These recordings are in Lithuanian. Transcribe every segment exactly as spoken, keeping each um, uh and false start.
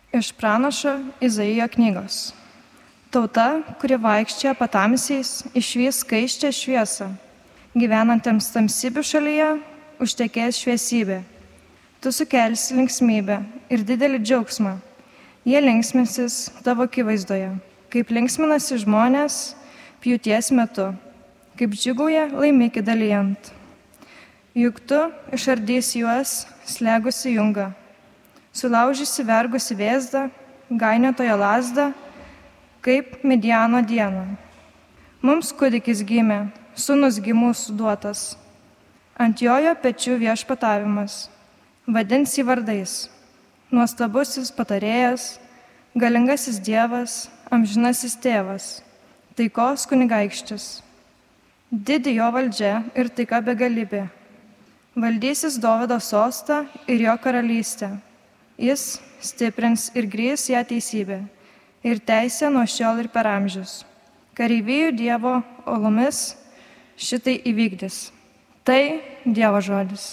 Iš pranašo Izaijo knygos. Tauta, kuri vaikščia patamsiais, išvys skaisčią šviesą. Gyvenantiems tamsybių šalyje užtekės šviesybė. Tu sukelsi linksmybę ir didelį džiaugsmą. Jie linksminsis tavo akivaizdoje, kaip linksminasi žmonės pjūties metu, kaip džiūgauja laimikį dalijant. Juk tu išardysi juos slegusi jungą, sulaužysi vergusi vėzdą, gainiotojo lazdą, kaip Midiano dieną. Mums kūdikis gimė, sūnus mūsų duotas. Ant jojo pečių viešpatavimas, vadins jį vardais. Nuostabusis patarėjas, galingasis Dievas, amžinasis tėvas, taikos kunigaikštis. Didi jo valdžia ir taika begalybė. Valdysis Dovydo sostą ir jo karalystę. Jis stiprins ir grįs ją teisybę ir teisę nuo šiol ir per amžius. Kareivijų Dievo uolumis šitai įvykdys. Tai Dievo žodis.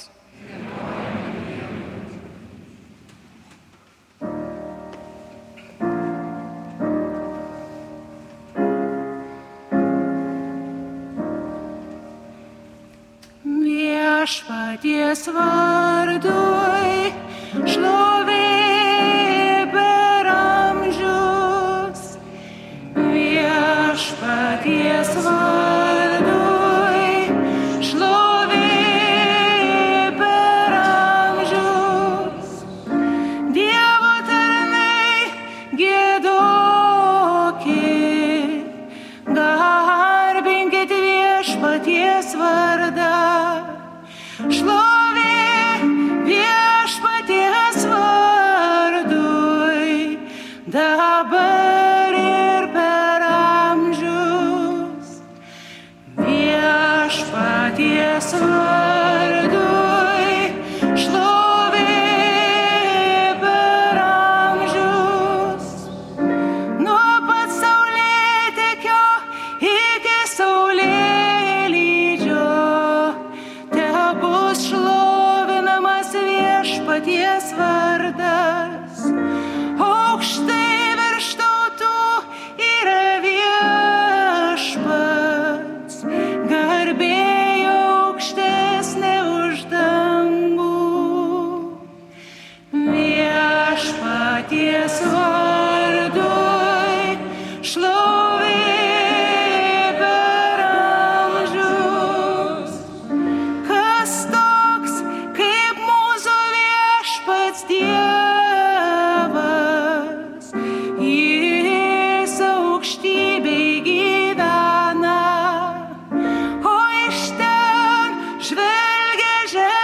Viešpaties vardui šlovė per amžius. Viešpaties vardui šlovė per amžius. Dievo tarnai giedokit, garbinkit viešpaties vardą. Šlovė viešpaties vardui, dabar ir per amžius. Viešpaties vardui, šlovė per amžius. Nuo pat saulėtekio iki saulėlydžio bus šlovinamas viešpaties vardas. Aukštai virš tautų yra viešpats, garbė aukštesnė už dangų. Viešpaties vardui šlovė per amžius. Dievas, jis aukštybėj gyvena, o iš ten žvelgia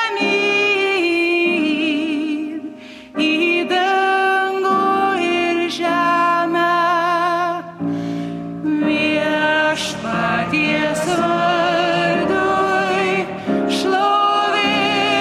žemyn į dangų ir žemę. Viešpaties vardui šlovė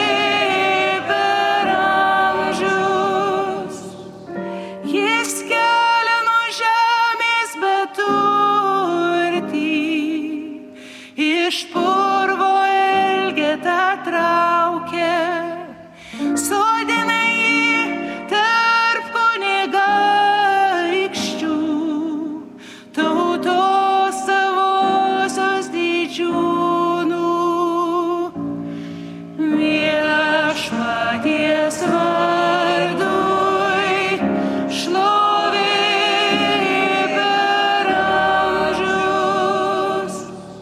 per amžius. Jis kelia nuo žemės beturtį, iš purvo elgetą traukia, sodina jį tarp kunigaikščių, tautos savosios didžiūnų. Viešpaties vardui šlovė per amžius.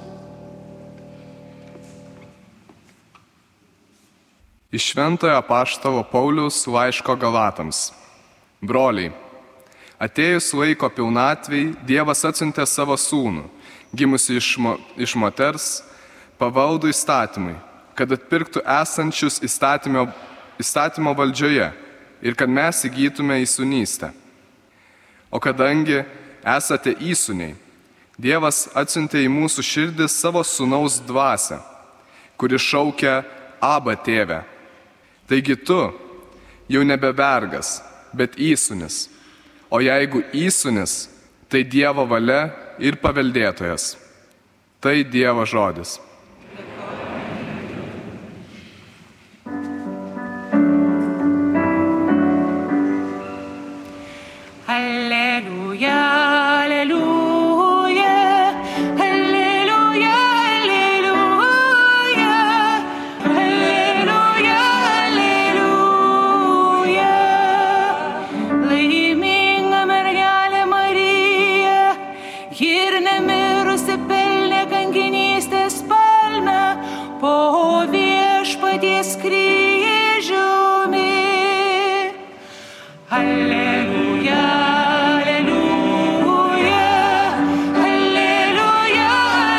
Iš šventojo apaštalo Pauliaus laiško Galatams. Broliai, atėjus laiko pilnatvei, Dievas atsiuntė savo sūnų, gimusi iš, mo, iš moters, pavaldų įstatymui, kad atpirktų esančius įstatymo, įstatymo valdžioje ir kad mes įgytume įsūnystę. O kadangi esate įsūniai, Dievas atsiuntė į mūsų širdis savo sūnaus dvasią, kuri šaukia Abba tėve. Taigi tu jau nebe vergas, bet įsūnis, o jeigu įsūnis, tai Dievo valia ir paveldėtojas. Tai Dievo žodis. Alleluja, alleluja, alleluja,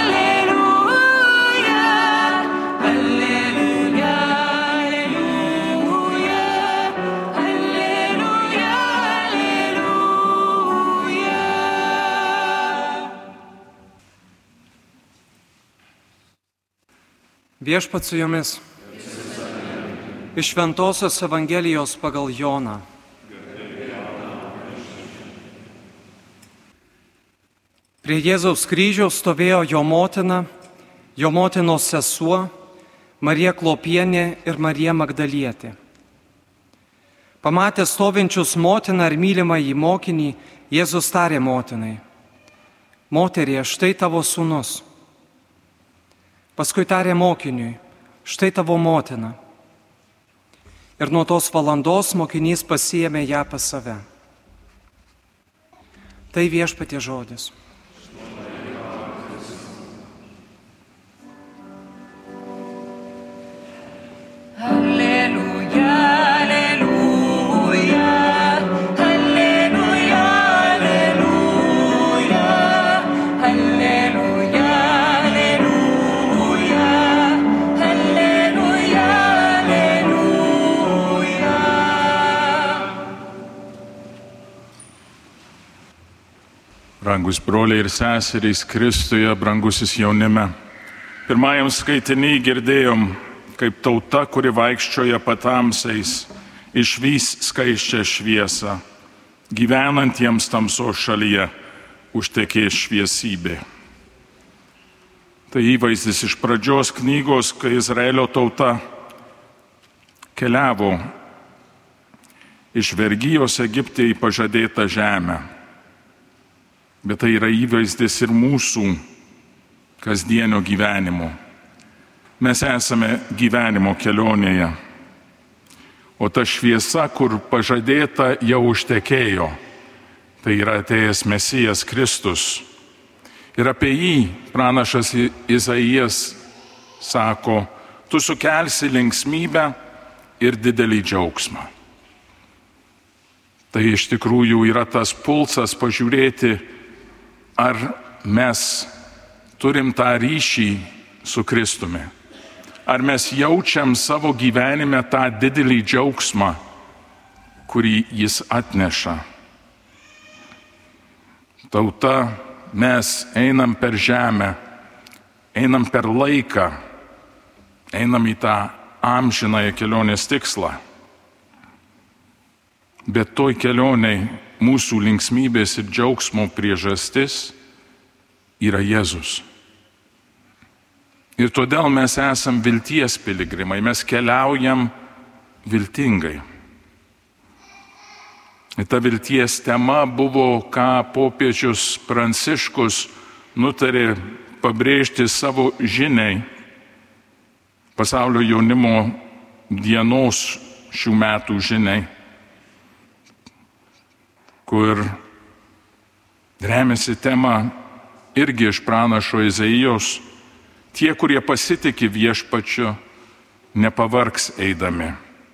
alleluja, alleluja, alleluja, alleluja, alleluja. Viešpats su jumis. Iš Šventosios Evangelijos pagal Joną. Prie Jėzaus kryžiaus stovėjo jo motina, jo motinos sesuo, Marija Klopienė ir Marija Magdalietė. Pamatęs stovinčius motiną ir mylimą į mokinį, Jėzus tarė motinai: Moterie, štai tavo sūnus. Paskui tarė mokiniui: Štai tavo motina. Ir nuo tos valandos mokinys pasiėmė ją pas save. Tai Viešpaties žodis. Alleluja, alleluja, alleluja, alleluja, alleluja, alleluja, alleluja, alleluja. Brangus broliai ir seserys Kristuje, brangusis jaunime. Pirmajam skaitinį girdėjom, kaip tauta, kuri vaikščioja patamsiais, išvys skaisčią šviesą, gyvenantiems tamsos šalyje užtekės šviesybė. Tai įvaizdis iš pradžios knygos, kai Izraelio tauta keliavo iš vergijos Egipte į pažadėtą žemę. Bet tai yra įvaizdis ir mūsų kasdienio gyvenimo. Mes esame gyvenimo kelionėje, o ta šviesa, kur pažadėta, jau užtekėjo. Tai yra atėjęs Mesijas Kristus. Ir apie jį pranašas Izaijas sako: tu sukelsi linksmybę ir didelį džiaugsmą. Tai iš tikrųjų yra tas pulsas pažiūrėti, ar mes turim tą ryšį su Kristumi. Ar mes jaučiam savo gyvenime tą didelį džiaugsmą, kurį jis atneša. Tauta, mes einam per žemę, einam per laiką, einam į tą amžinąją kelionės tikslą. Bet toj kelioniai mūsų linksmybės ir džiaugsmo priežastis yra Jėzus. Ir todėl mes esam vilties piligrimai, mes keliaujam viltingai. Ir ta vilties tema buvo, ką popiežius Pranciškus nutarė pabrėžti savo žiniai pasaulio jaunimo dienos šių metų žiniai, kur remiasi tema irgi iš pranašo Izaijos: tie, kurie pasitiki Viešpačiu, nepavargs eidami.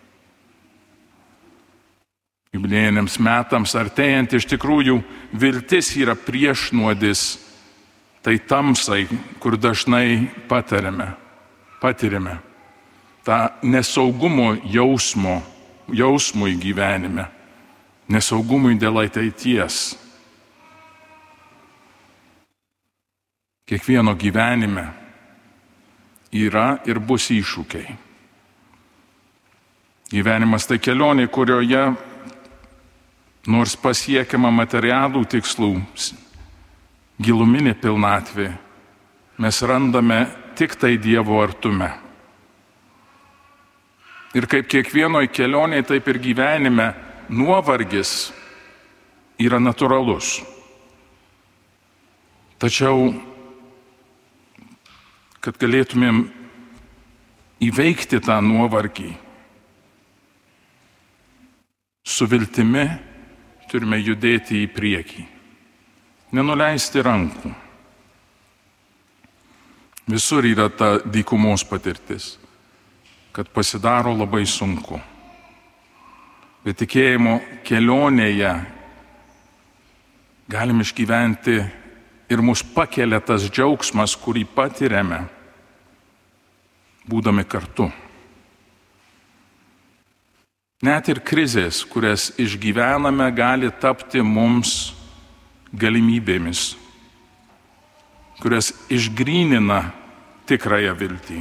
Jubiliejiniams metams artėjant, iš tikrųjų viltis yra priešnuodis tai tamsai, kur dažnai patiriame, patirime tą nesaugumo jausmo, jausmui gyvenime, nesaugumui dėl ateities. Kiekvieno gyvenime yra ir bus iššūkiai. Gyvenimas tai kelionė, kurioje nors pasiekiama materialų tikslų, giluminė pilnatvė, mes randame tik tai Dievo artume. Ir kaip kiekvienoj kelionėje, taip ir gyvenime nuovargis yra natūralus. Tačiau, kad galėtumėm įveikti tą nuovargį, su viltimi turime judėti į priekį, nenuleisti rankų. Visur yra ta dykumos patirtis, kad pasidaro labai sunku. Bet tikėjimo kelionėje galim išgyventi ir mus pakelia tas džiaugsmas, kurį patiriame, būdami kartu. Net ir krizės, kurias išgyvename, gali tapti mums galimybėmis, kurias išgrynina tikrąją viltį.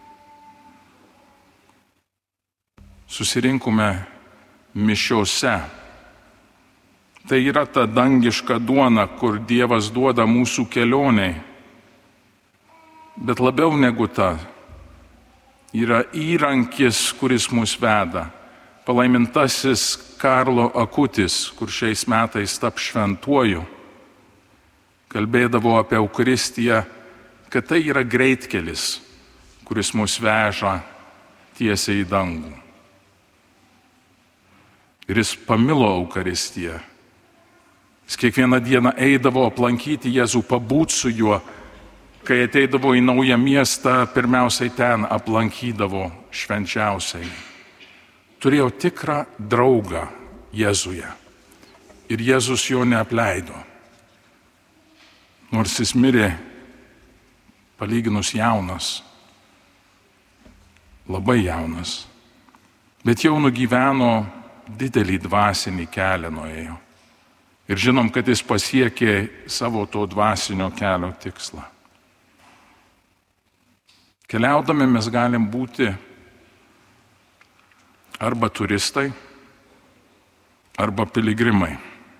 Susirinkome mišiose. Tai yra ta dangiška duona, kur Dievas duoda mūsų kelioniai. Bet labiau negu ta, yra įrankis, kuris mus veda. Palaimintasis Karlo Akutis, kur šiais metais tap šventuoju, kalbėdavo apie Eucharistiją, kad tai yra greitkelis, kuris mus veža tiesiai į dangų. Ir jis pamilo Eucharistiją. Jis kiekvieną dieną eidavo aplankyti Jėzų, pabūt su juo. Kai ateidavo į naują miestą, pirmiausiai ten aplankydavo švenčiausiai. Turėjo tikrą draugą Jėzuje. Ir Jėzus jo neapleido. Nors jis mirė palyginus jaunas, labai jaunas, bet jau nugyveno didelį dvasinį kelią nuėjo. Ir žinom, kad jis pasiekė savo to dvasinio kelio tikslą. Keliaudami mes galim būti arba turistai, arba piligrimai.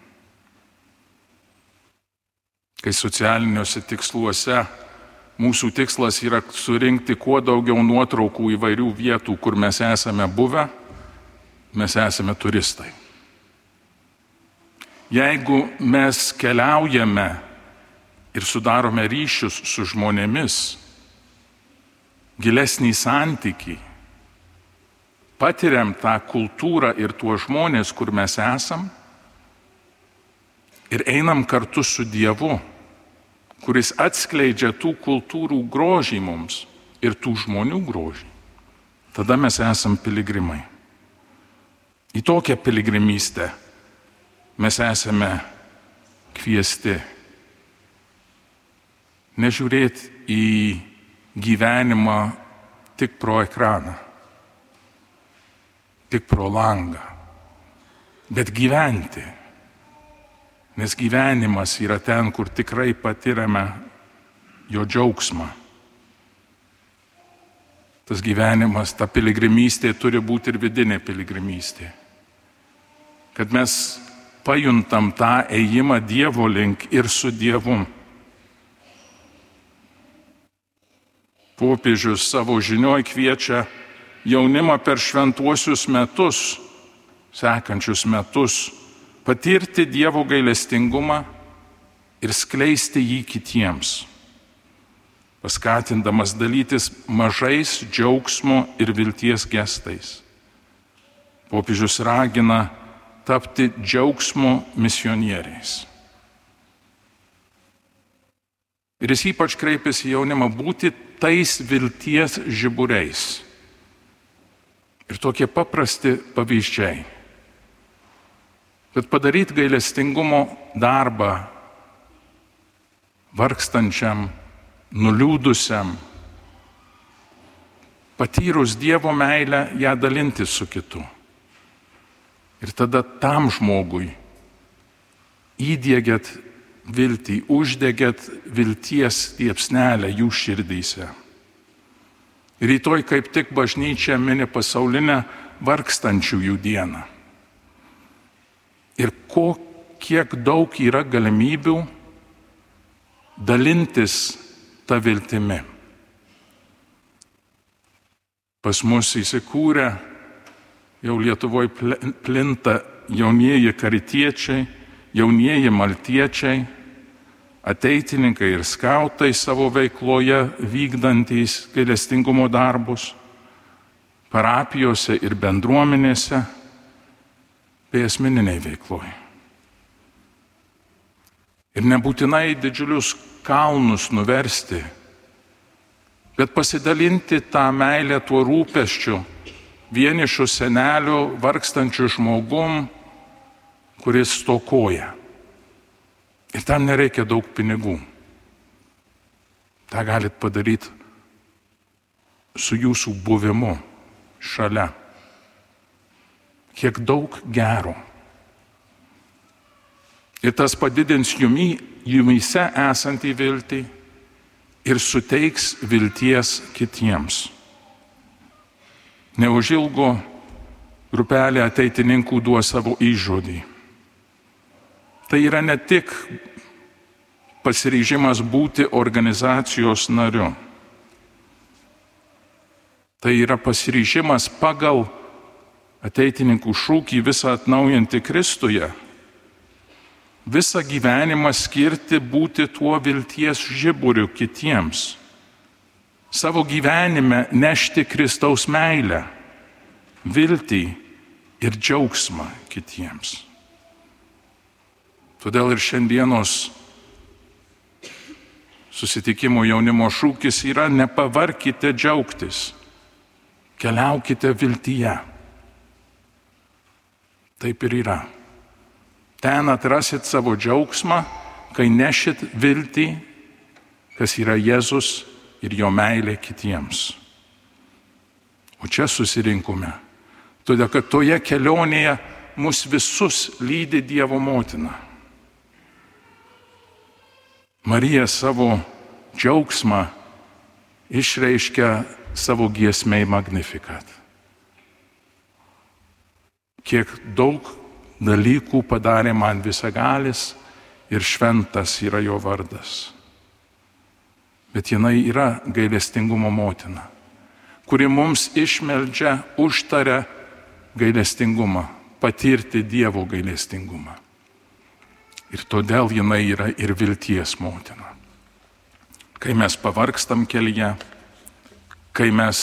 Kai socialiniuose tiksluose mūsų tikslas yra surinkti kuo daugiau nuotraukų įvairių vietų, kur mes esame buvę, mes esame turistai. Jeigu mes keliaujame ir sudarome ryšius su žmonėmis, gilesnį santykį, patiriam tą kultūrą ir tuos žmonės, kur mes esam, ir einam kartu su Dievu, kuris atskleidžia tų kultūrų grožį mums ir tų žmonių grožį, tada mes esam piligrimai. Į tokią piligrimystę mes esame kviesti nežiūrėti į gyvenimą tik pro ekraną, tik pro langą, bet gyventi. Nes gyvenimas yra ten, kur tikrai patiriame jo džiaugsmą. Tas gyvenimas, ta piligrimystė turi būti ir vidinė piligrimystė. Kad mes pajuntam tą ėjimą Dievo link ir su Dievu. Popiežius savo žinioj kviečia jaunimą per šventuosius metus, sekančius metus, patirti Dievo gailestingumą ir skleisti jį kitiems, paskatindamas dalytis mažais džiaugsmo ir vilties gestais. Popiežius ragina tapti džiaugsmo misionieriais. Ir jis ypač kreipiasi į jaunimą būti tais vilties žiburiais. Ir tokie paprasti pavyzdžiai. Bet padaryti gailestingumo darbą vargstančiam, nuliūdusiam, patyrus Dievo meilę, ją dalintis su kitu. Ir tada tam žmogui įdiegėt viltį, uždegėt vilties liepsnelę jų širdyse. Rytoj kaip tik bažnyčia mini pasaulinę vargstančiųjų dieną. Ir ko, kiek daug yra galimybių dalintis tą viltimi. Pas mus įsikūrę jau Lietuvoje plinta jaunieji karitiečiai, jaunieji maltiečiai, ateitininkai ir skautai savo veikloje vykdantys gailestingumo darbus, parapijose ir bendruomenėse, bei asmeniniai veikloje. Ir nebūtinai didžiulius kalnus nuversti, bet pasidalinti tą meilę tuo rūpesčiu, vienišu seneliu, vargstančiu žmogum, kuris stokoja. Ir tam nereikia daug pinigų. Ta galit padaryti su jūsų buvimu šalia. Kiek daug gero. Ir tas padidins jumi, jumyse esantį viltį ir suteiks vilties kitiems. Neužilgo grupelė ateitininkų duos savo įžodį. Tai yra ne tik pasiryžimas būti organizacijos nariu. Tai yra pasiryžimas pagal ateitininkų šūkį visą atnaujinti Kristuje. Visą gyvenimą skirti būti tuo vilties žiburiu kitiems. Savo gyvenime nešti Kristaus meilę, viltį ir džiaugsmą kitiems. Todėl ir šiandienos susitikimo jaunimo šūkis yra: nepavarkite džiaugtis, keliaukite viltyje. Taip ir yra. Ten atrasit savo džiaugsmą, kai nešit viltį, kas yra Jėzus ir jo meilė kitiems. O čia susirinkome, todėl kad toje kelionėje mus visus lydi Dievo motina. Marija savo džiaugsmą išreiškia savo giesmei Magnificat. Kiek daug dalykų padarė man visagalis ir šventas yra jo vardas. Bet jinai yra gailestingumo motina, kuri mums išmeldžia, užtaria gailestingumą, patirti Dievo gailestingumą. Ir todėl jinai yra ir vilties motina. Kai mes pavargstam kelyje, kai mes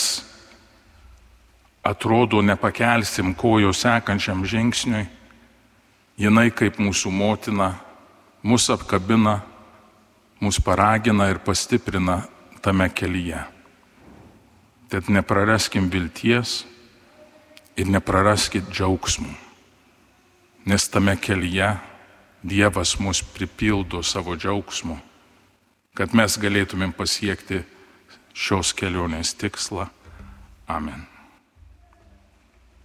atrodo nepakelsim kojo sekančiam žingsniui, jinai kaip mūsų motina mus apkabina, mus paragina ir pastiprina tame kelyje. Tad nepraraskim vilties ir nepraraskit džiaugsmų, nes tame kelyje Dievas mus pripildo savo džiaugsmu, kad mes galėtumėm pasiekti šios kelionės tikslą. Amen.